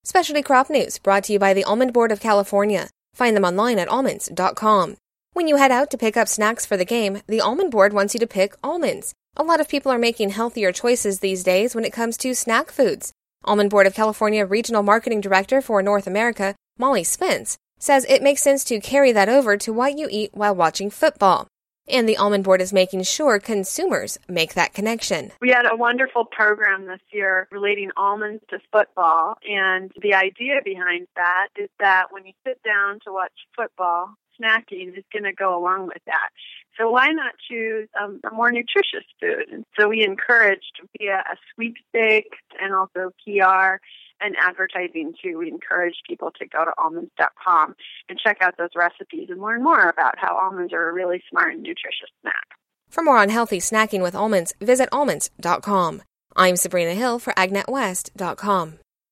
Specialty Crop News brought to you by the Almond Board of California. Find them online at almonds.com. When you head out to pick up snacks for the game, the Almond Board wants you to pick almonds. A lot of people are making healthier choices these days when it comes to snack foods. Almond Board of California Regional Marketing Director for North America, Molly Spence, says it makes sense to carry that over to what you eat while watching football. And the Almond Board is making sure consumers make that connection. We had a wonderful program this year relating almonds to football, and the idea behind that is that when you sit down to watch football, snacking is going to go along with that. So why not choose a more nutritious food? And so we encouraged via a sweepstakes and also PR and advertising too. We encourage people to go to almonds.com and check out those recipes and learn more about how almonds are a really smart and nutritious snack. For more on healthy snacking with almonds, visit almonds.com. I'm Sabrina Hill for AgNetWest.com.